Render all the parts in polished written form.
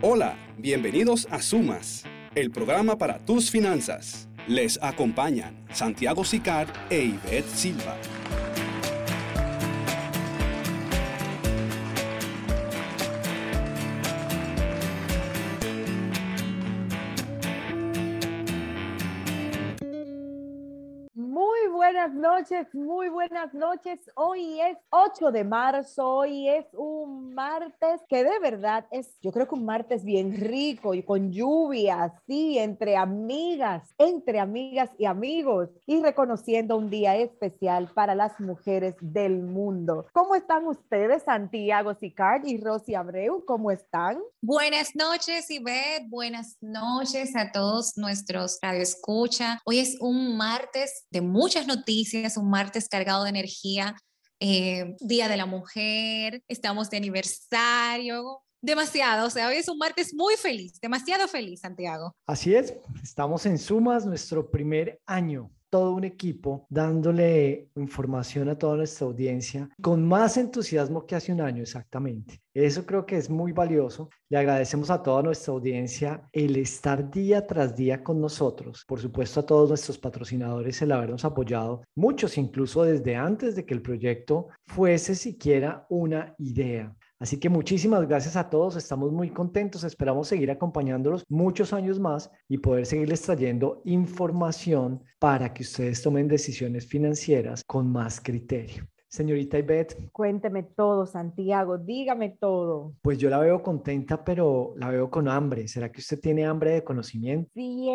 Hola, bienvenidos a Sumas, el programa para tus finanzas. Les acompañan Santiago Sicard e Ivette Silva. Muy buenas noches. Hoy es 8 de marzo, hoy es un martes que de verdad es, yo creo que un martes bien rico y con lluvia, así, entre amigas y amigos y reconociendo un día especial para las mujeres del mundo. ¿Cómo están ustedes, Santiago Sicard y Rosy Abreu? ¿Cómo están? Buenas noches, Ivette. Buenas noches a todos nuestros radioescucha. Hoy es un martes de muchas noticias, un martes cargado de energía, Día de la Mujer, estamos de aniversario. Demasiado, o sea, hoy es un martes muy feliz, demasiado feliz, Santiago. Así es, estamos en Sumas, nuestro primer año. Todo un equipo dándole información a toda nuestra audiencia con más entusiasmo que hace un año exactamente. Eso creo que es muy valioso. Le agradecemos a toda nuestra audiencia el estar día tras día con nosotros. Por supuesto a todos nuestros patrocinadores el habernos apoyado, muchos incluso desde antes de que el proyecto fuese siquiera una idea. Así que muchísimas gracias a todos, estamos muy contentos, esperamos seguir acompañándolos muchos años más y poder seguirles trayendo información para que ustedes tomen decisiones financieras con más criterio. Señorita Ivette. Cuénteme todo, Santiago, dígame todo. Pues yo la veo contenta, pero la veo con hambre. ¿Será que usted tiene hambre de conocimiento?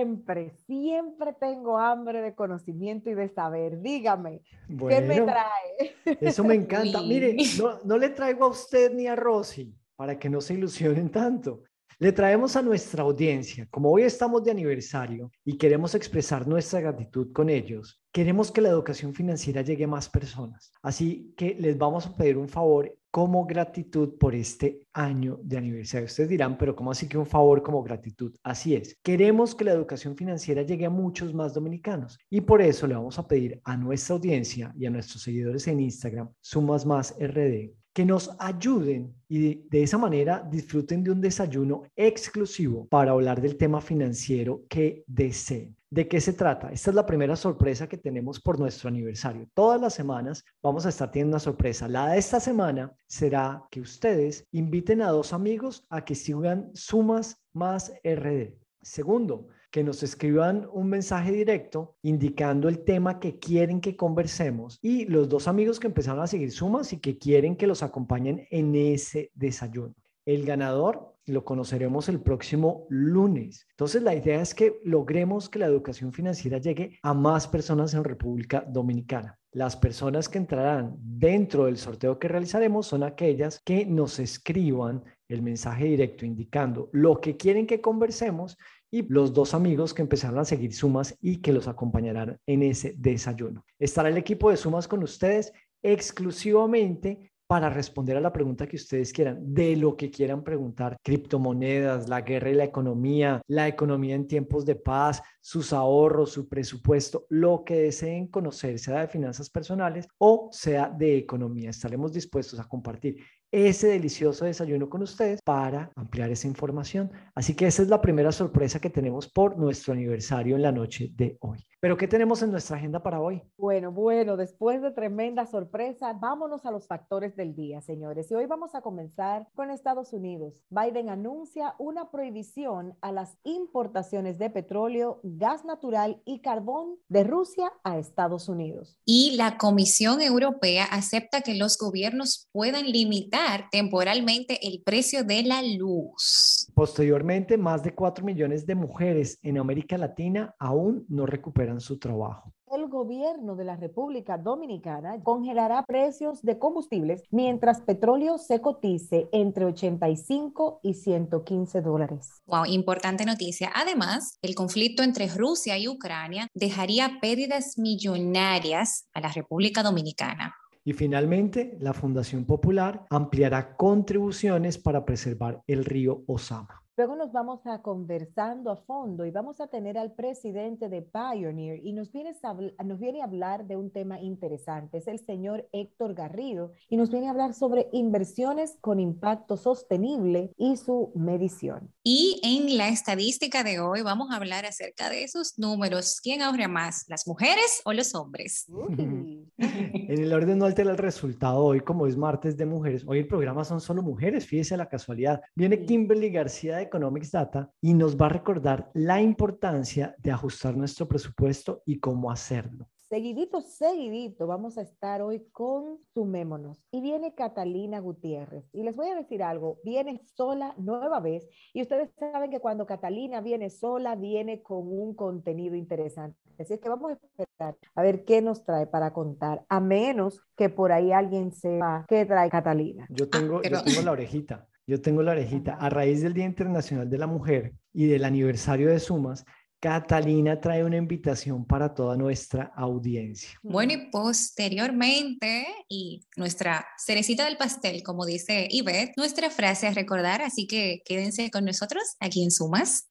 Siempre tengo hambre de conocimiento y de saber. Dígame, Bueno, ¿qué me trae? Eso me encanta. Uy. Mire, no le traigo a usted ni a Rosy para que no se ilusionen tanto. Le traemos a nuestra audiencia, como hoy estamos de aniversario y queremos expresar nuestra gratitud con ellos, queremos que la educación financiera llegue a más personas. Así que les vamos a pedir un favor como gratitud por este año de aniversario. Ustedes dirán, pero ¿cómo así que un favor como gratitud? Así es, queremos que la educación financiera llegue a muchos más dominicanos y por eso le vamos a pedir a nuestra audiencia y a nuestros seguidores en Instagram, Sumas Más RD, que nos ayuden y de esa manera disfruten de un desayuno exclusivo para hablar del tema financiero que deseen. ¿De qué se trata? Esta es la primera sorpresa que tenemos por nuestro aniversario. Todas las semanas vamos a estar teniendo una sorpresa. La de esta semana será que ustedes inviten a 2 amigos a que sigan Sumas Más RD. Segundo, que nos escriban un mensaje directo indicando el tema que quieren que conversemos y los 2 amigos que empezaron a seguir Sumas y que quieren que los acompañen en ese desayuno. El ganador lo conoceremos el próximo lunes. Entonces, la idea es que logremos que la educación financiera llegue a más personas en República Dominicana. Las personas que entrarán dentro del sorteo que realizaremos son aquellas que nos escriban el mensaje directo indicando lo que quieren que conversemos y los 2 amigos que empezaron a seguir Sumas y que los acompañarán en ese desayuno. Estará el equipo de Sumas con ustedes exclusivamente para responder a la pregunta que ustedes quieran, de lo que quieran preguntar, criptomonedas, la guerra y la economía en tiempos de paz, sus ahorros, su presupuesto, lo que deseen conocer, sea de finanzas personales o sea de economía. Estaremos dispuestos a compartir ese delicioso desayuno con ustedes para ampliar esa información. Así que esa es la primera sorpresa que tenemos por nuestro aniversario en la noche de hoy. ¿Pero qué tenemos en nuestra agenda para hoy? Bueno, después de tremenda sorpresa, vámonos a los factores del día, señores. Y hoy vamos a comenzar con Estados Unidos. Biden anuncia una prohibición a las importaciones de petróleo, gas natural y carbón de Rusia a Estados Unidos. Y la Comisión Europea acepta que los gobiernos puedan limitar temporalmente el precio de la luz. Posteriormente, más de 4 millones de mujeres en América Latina aún no recuperan su trabajo. El gobierno de la República Dominicana congelará precios de combustibles mientras petróleo se cotice entre 85 y $115. Wow, importante noticia. Además, el conflicto entre Rusia y Ucrania dejaría pérdidas millonarias a la República Dominicana. Y finalmente, la Fundación Popular ampliará contribuciones para preservar el río Osama. Luego nos vamos a conversando a fondo y vamos a tener al presidente de Pioneer y nos viene a hablar de un tema interesante. Es el señor Héctor Garrido y nos viene a hablar sobre inversiones con impacto sostenible y su medición. Y en la estadística de hoy vamos a hablar acerca de esos números. ¿Quién ahorra más, las mujeres o los hombres? En el orden no altera el resultado hoy, como es martes de mujeres. Hoy el programa son solo mujeres, fíjese la casualidad. Viene Kimberly García de Economics Data y nos va a recordar la importancia de ajustar nuestro presupuesto y cómo hacerlo. Seguidito, vamos a estar hoy con Sumémonos. Y viene Catalina Gutiérrez. Y les voy a decir algo, viene sola nueva vez. Y ustedes saben que cuando Catalina viene sola, viene con un contenido interesante. Así es que vamos a esperar a ver qué nos trae para contar, a menos que por ahí alguien sepa qué trae Catalina. Yo tengo la orejita. Yo tengo la orejita. A raíz del Día Internacional de la Mujer y del aniversario de Sumas, Catalina trae una invitación para toda nuestra audiencia. Bueno, y posteriormente, y nuestra cerecita del pastel, como dice Ivette, nuestra frase a recordar, así que quédense con nosotros aquí en Sumas.